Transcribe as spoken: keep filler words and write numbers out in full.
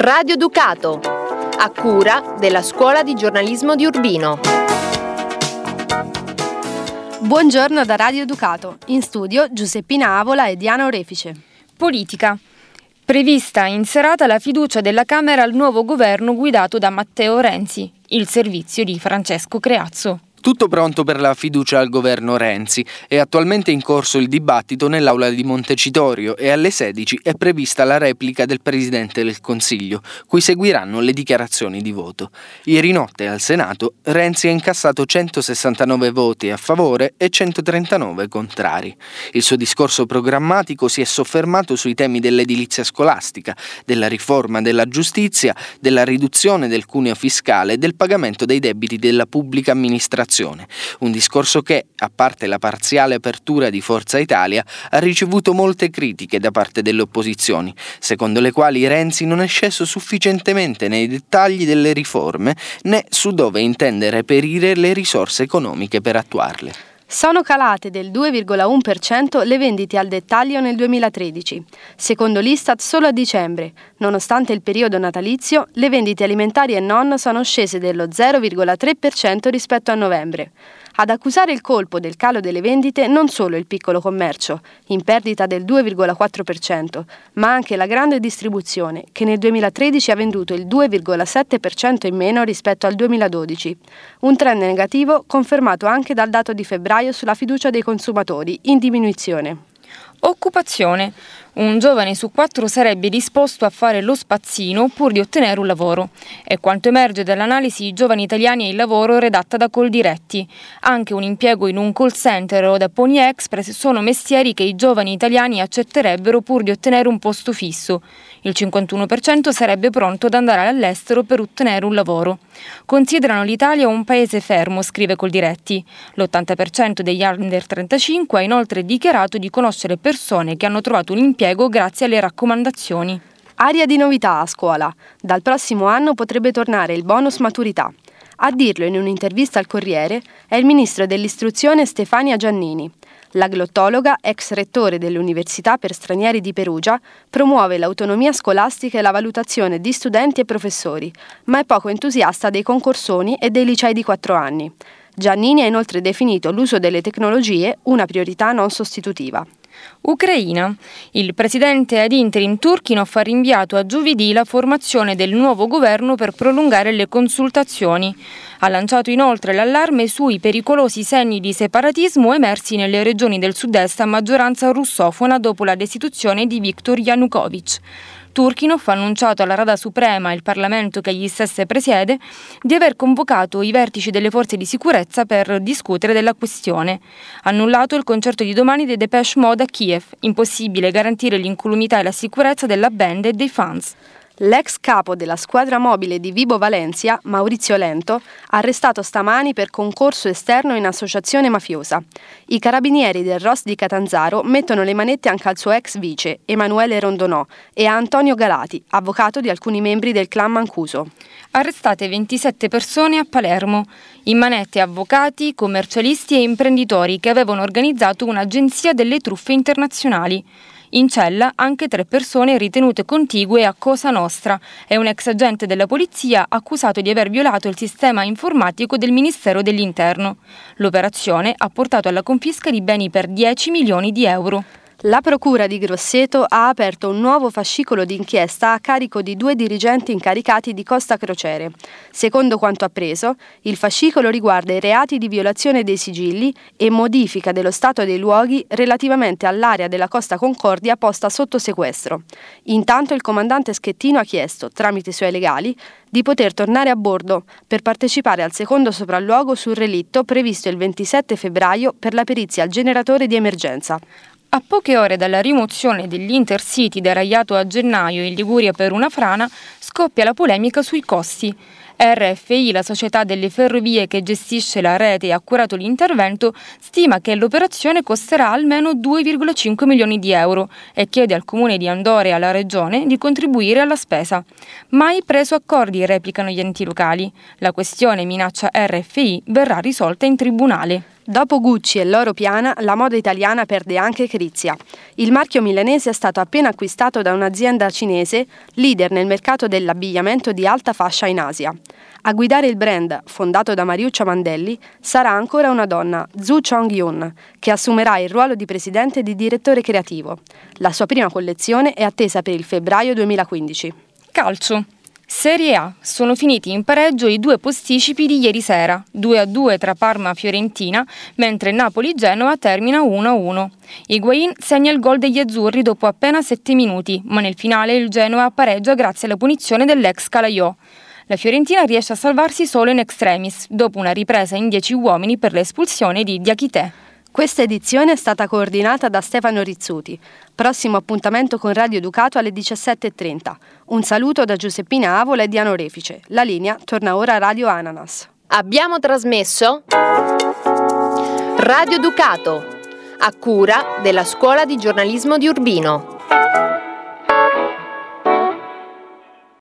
Radio Ducato, a cura della Scuola di Giornalismo di Urbino. Buongiorno da Radio Ducato, in studio Giuseppina Avola e Diana Orefice. Politica. Prevista in serata la fiducia della Camera al nuovo governo guidato da Matteo Renzi, il servizio di Francesco Creazzo. Tutto pronto per la fiducia al governo Renzi. È attualmente in corso il dibattito nell'aula di Montecitorio e alle sedici è prevista la replica del Presidente del Consiglio, cui seguiranno le dichiarazioni di voto. Ieri notte al Senato Renzi ha incassato centosessantanove voti a favore e centotrentanove contrari. Il suo discorso programmatico si è soffermato sui temi dell'edilizia scolastica, della riforma della giustizia, della riduzione del cuneo fiscale e del pagamento dei debiti della pubblica amministrazione. Un discorso che, a parte la parziale apertura di Forza Italia, ha ricevuto molte critiche da parte delle opposizioni, secondo le quali Renzi non è sceso sufficientemente nei dettagli delle riforme né su dove intende reperire le risorse economiche per attuarle. Sono calate del due virgola uno per cento le vendite al dettaglio nel duemilatredici. Secondo l'Istat solo a dicembre, nonostante il periodo natalizio, le vendite alimentari e non sono scese dello zero virgola tre per cento rispetto a novembre. Ad accusare il colpo del calo delle vendite non solo il piccolo commercio, in perdita del due virgola quattro per cento, ma anche la grande distribuzione, che nel duemilatredici ha venduto il due virgola sette per cento in meno rispetto al duemiladodici. Un trend negativo confermato anche dal dato di febbraio sulla fiducia dei consumatori, in diminuzione. Occupazione. Un giovane su quattro sarebbe disposto a fare lo spazzino pur di ottenere un lavoro. È quanto emerge dall'analisi Giovani Italiani e il lavoro redatta da Coldiretti. Anche un impiego in un call center o da Pony Express sono mestieri che i giovani italiani accetterebbero pur di ottenere un posto fisso. Il cinquantuno per cento sarebbe pronto ad andare all'estero per ottenere un lavoro. Considerano l'Italia un paese fermo, scrive Coldiretti. L'ottanta per cento degli under trentacinque ha inoltre dichiarato di conoscere persone che hanno trovato un impiego grazie alle raccomandazioni. Aria di novità a scuola. Dal prossimo anno potrebbe tornare il bonus maturità. A dirlo in un'intervista al Corriere è il ministro dell'istruzione Stefania Giannini. La glottologa, ex rettore dell'Università per Stranieri di Perugia, promuove l'autonomia scolastica e la valutazione di studenti e professori, ma è poco entusiasta dei concorsoni e dei licei di quattro anni. Giannini ha inoltre definito l'uso delle tecnologie una priorità non sostitutiva. Ucraina. Il presidente ad interim Turchinov ha rinviato a giovedì la formazione del nuovo governo per prolungare le consultazioni. Ha lanciato inoltre l'allarme sui pericolosi segni di separatismo emersi nelle regioni del sud-est a maggioranza russofona dopo la destituzione di Viktor Yanukovych. Turchinov ha annunciato alla Rada Suprema, il Parlamento che egli stesso presiede, di aver convocato i vertici delle forze di sicurezza per discutere della questione. Ha annullato il concerto di domani dei Depeche Mode a Kiev, impossibile garantire l'incolumità e la sicurezza della band e dei fans. L'ex capo della squadra mobile di Vibo Valencia, Maurizio Lento, arrestato stamani per concorso esterno in associazione mafiosa. I carabinieri del R O S di Catanzaro mettono le manette anche al suo ex vice, Emanuele Rondonò, e a Antonio Galati, avvocato di alcuni membri del clan Mancuso. Arrestate ventisette persone a Palermo. In manette avvocati, commercialisti e imprenditori che avevano organizzato un'agenzia delle truffe internazionali. In cella anche tre persone ritenute contigue a Cosa Nostra e un ex agente della polizia accusato di aver violato il sistema informatico del Ministero dell'Interno. L'operazione ha portato alla confisca di beni per dieci milioni di euro. La Procura di Grosseto ha aperto un nuovo fascicolo d'inchiesta a carico di due dirigenti incaricati di Costa Crociere. Secondo quanto appreso, il fascicolo riguarda i reati di violazione dei sigilli e modifica dello stato dei luoghi relativamente all'area della Costa Concordia posta sotto sequestro. Intanto il comandante Schettino ha chiesto, tramite i suoi legali, di poter tornare a bordo per partecipare al secondo sopralluogo sul relitto previsto il ventisette febbraio per la perizia al generatore di emergenza. A poche ore dalla rimozione degli Intercity da Raiato a gennaio in Liguria per una frana, scoppia la polemica sui costi. R F I, la società delle ferrovie che gestisce la rete e ha curato l'intervento, stima che l'operazione costerà almeno due virgola cinque milioni di euro e chiede al comune di Andorra e alla regione di contribuire alla spesa. Mai preso accordi, replicano gli enti locali. La questione, minaccia R F I, verrà risolta in tribunale. Dopo Gucci e Loro Piana, la moda italiana perde anche Crizia. Il marchio milanese è stato appena acquistato da un'azienda cinese, leader nel mercato dell'abbigliamento di alta fascia in Asia. A guidare il brand, fondato da Mariuccia Mandelli, sarà ancora una donna, Zhu Chong-yun, che assumerà il ruolo di presidente e di direttore creativo. La sua prima collezione è attesa per il febbraio duemilaquindici. Calcio. Serie A. Sono finiti in pareggio i due posticipi di ieri sera, due a due tra Parma e Fiorentina, mentre Napoli-Genova termina uno a uno. Higuaín segna il gol degli azzurri dopo appena sette minuti, ma nel finale il Genoa pareggia grazie alla punizione dell'ex Calaiò. La Fiorentina riesce a salvarsi solo in extremis, dopo una ripresa in dieci uomini per l'espulsione di Diakité. Questa edizione è stata coordinata da Stefano Rizzuti. Prossimo appuntamento con Radio Ducato alle diciassette e trenta. Un saluto da Giuseppina Avola e Diano Refice. La linea torna ora a Radio Ananas. Abbiamo trasmesso Radio Ducato, a cura della Scuola di Giornalismo di Urbino.